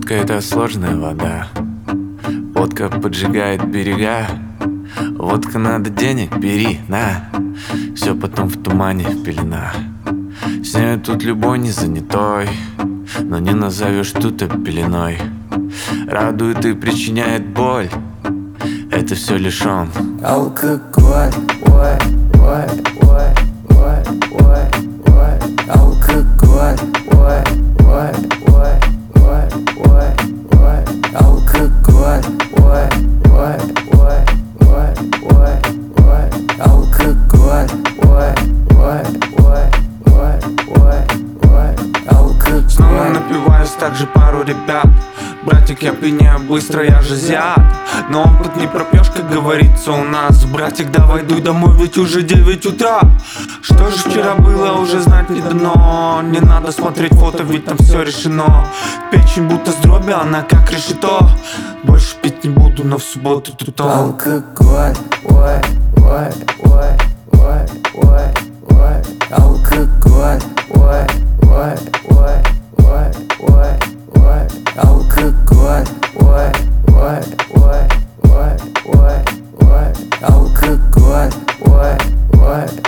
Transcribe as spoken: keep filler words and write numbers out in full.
Водка — это сложная вода. Водка поджигает берега. Водка надо денег, бери, на. Все потом в тумане пелена. С нею тут любой не занятой, но не назовешь тут пеленой. Радует и причиняет боль. Это все лишь он. Алкоголь, ой, ой, ой, ой, ой, ой. Алкоголь, ой, ой, ой, ой, ой, ой. Алкоголь, ой, ой, ой, ой, ой, ой. Алкоголь, ой, ой, ой, ой, ой, ой. Алкоголь. Снова напиваюсь, также пару ребят. Братик, я пьяняю быстро, я же азиат. Но опыт не пропьешь, как говорится у нас. Братик, давай дуй домой, ведь уже девять утра. Что же вчера было, уже знать не дано. Не надо смотреть фото, ведь там все решено. Печень будто с дроби, она как решето. Больше пить не буду, но в субботу тут он. Алкоголь, ой, ой, ой, ой, ой, ой. Алкоголь, ой, ой, ой, ой, ой, ой. Алкоголь, ой, ой, ой, ой, ой, ой. Алкоголь, ой, ой,